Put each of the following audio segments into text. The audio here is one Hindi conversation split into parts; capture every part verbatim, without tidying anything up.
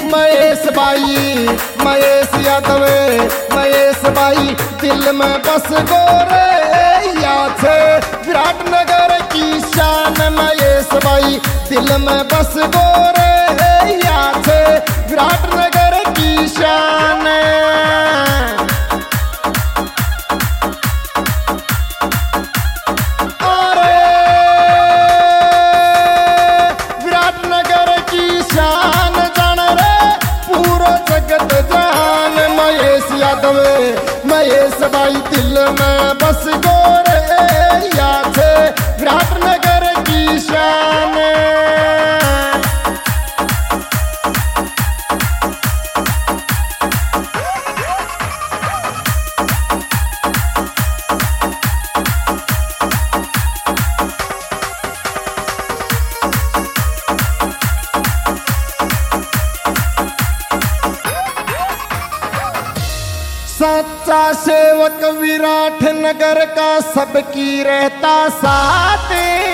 महेश भाई महेश यादव महेश भाई दिल में बस गोरे याद से विराटनगर की शान महेश भाई दिल में बस गोरे याद से विराटनगर की शान महेश भाई दिल में बस गोरे याद से विराटनगर की शान सच्चा सेवक विराट नगर का सबकी रहता साथ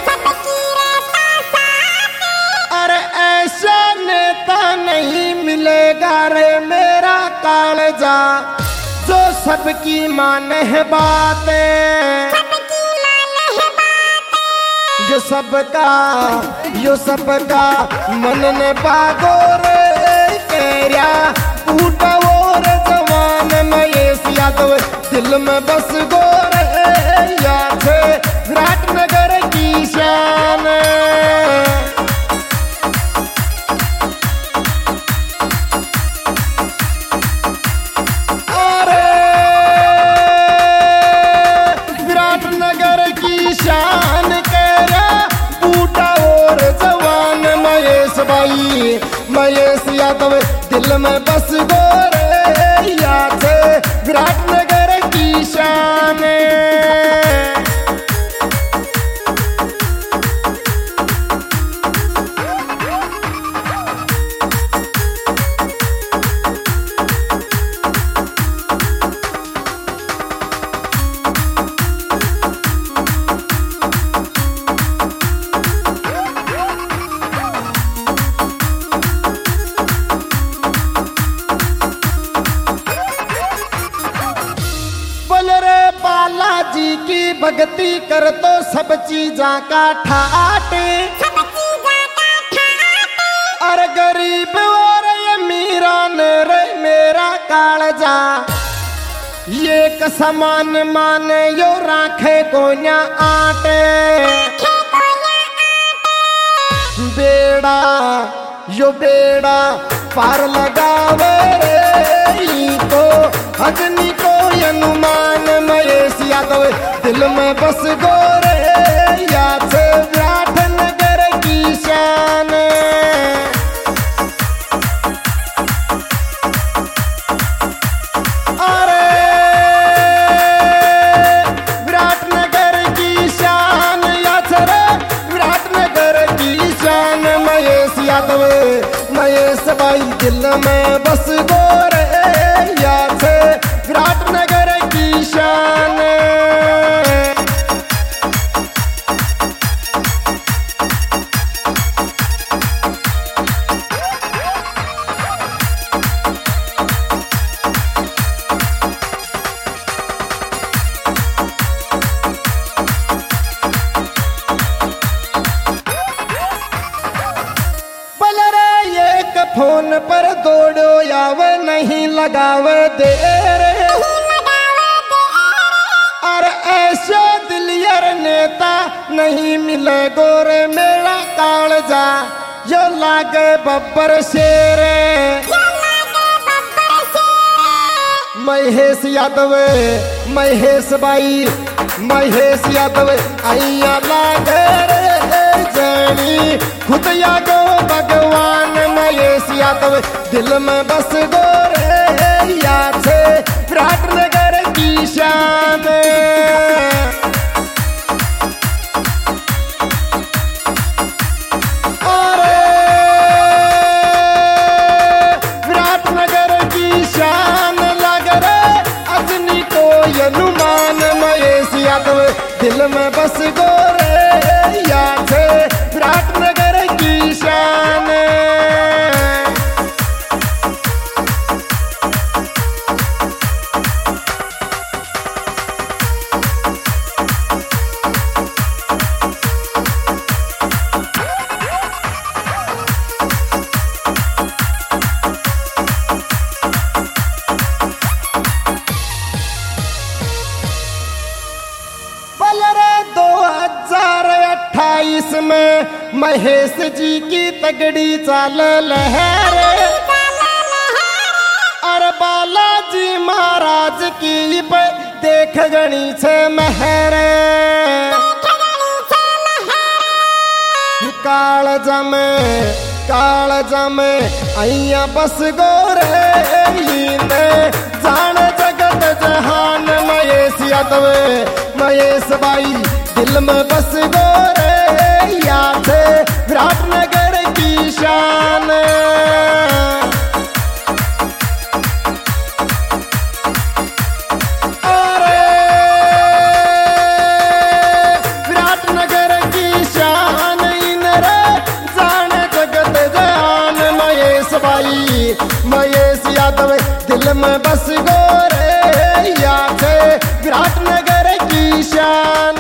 अरे ऐसा नेता नहीं मिलेगा रे मेरा कालजा जो सबकी माने है बातें जो सबका यो सबका मन ने पागो रे केरिया टूटा महेश यादव दिल में बस गोरे याद से विराटनगर की शान अरे विराटनगर की शान केरा बूटा और जवान महेश भाई महेश यादव दिल में बस गोरे याद से विराटनगर की शान जी की भक्ति कर तो सब चीजा का ठाटे और गरीब और ये मीरा ने रे मेरा कालजा ये समान माने यो राखे कोन्या आटे बेड़ा यो बेड़ा पार लगावे रे तो अग्नि को अनुमान महेश यादव दिल में बस गोरे याद से विराटनगर की शान अरे विराटनगर की शान याद से विराटनगर की शान महेश यादव महेश भाई दिल में बस गोरे याद से विराटनगर की शान फोन पर दौड़ो यावे नहीं लगावे दे रे और ऐसा दिलियर नेता नहीं मिले गोरे मेरा कालजा जो लागे बब्बर शेरे महेश यादव महेश भाई महेश यादव आइया लागे रे जनी खुद यादो भगवान महेश यादव दिल में बस गोरे याद से विराटनगर की शान अरे विराटनगर की शान लग रे अग्नि को अनुमान महेश यादव दिल में बस गोरे याद से विराटनगर की शान महेश जी की तगड़ी चाल लहर, और बालाजी महाराज की पे देख गणी छे महर। काल जमे काल जमे अइया बस गोरे ने जान जगत जहान। महेश यादव महेश भाई दिल में बस गोरे या थे विराटनगर की शान। महेश यादव दिल में बस गोरे या थे विराटनगर की शान।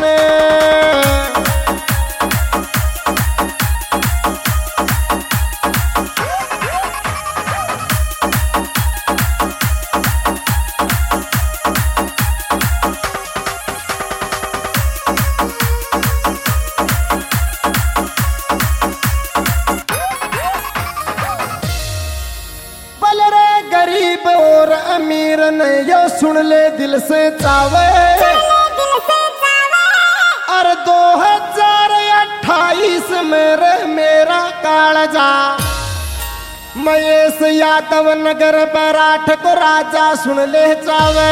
गरीब और अमीर ने यो सुन ले दिल से चावे, और दो हजार अट्ठाईस मेरे मेरा कालजा। महेश यादव नगर बराठ को राजा सुन ले चावे।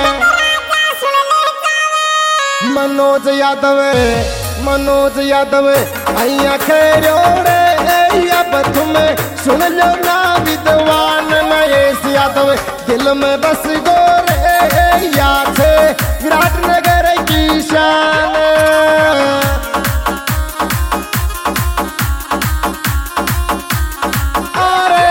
मनोज यादव मनोज यादव अइया खेरोड़े अब तुम्हें सुन लो ना विद्वान। महेश यादव दिल में बस गोरे या थे विराटनगर की शान। अरे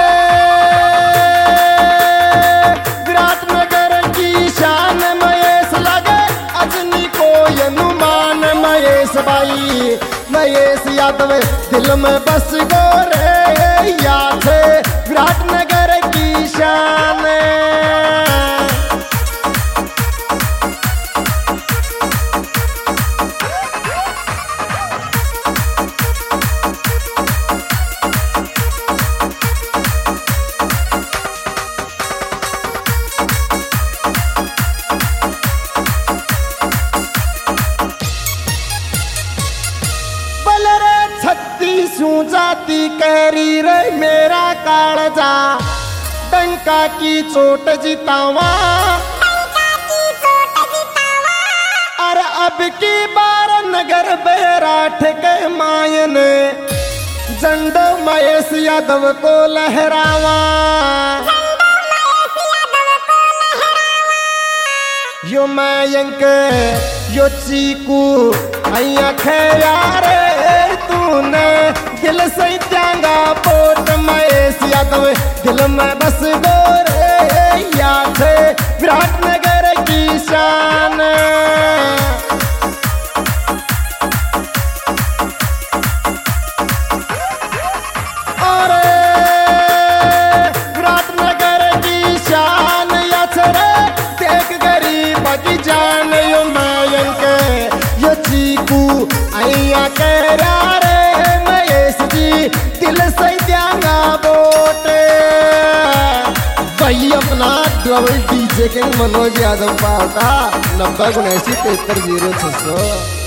विराटनगर की शान महेश लगे अजनी को अनुमान। महेश भाई महेश यादव दिल में बस गोरे या थे विराटनगर की शान। छत्तीसों जाति कैरी रे मेरा कालजा, डंका की चोट जितावा। और अब की बार नगर बैराठ के मायन झंडो महेश यादव को लहरावा। यो मयंक यो चीकू अइया खयारे तूने दिल से त्यांगा पोट। महेश यादव दिल में बस गोरे या थे विराटनगर की शान। अरे विराटनगर की शान या थे देख गरीब की जान। यो मयंक यो चीकू अइया करा दिल से त्यांगा बोटे। भाई अपना double DJ king Manoj Yadav पाता नब्बे उन्यासी तिहत्तर जीरो छह सौ।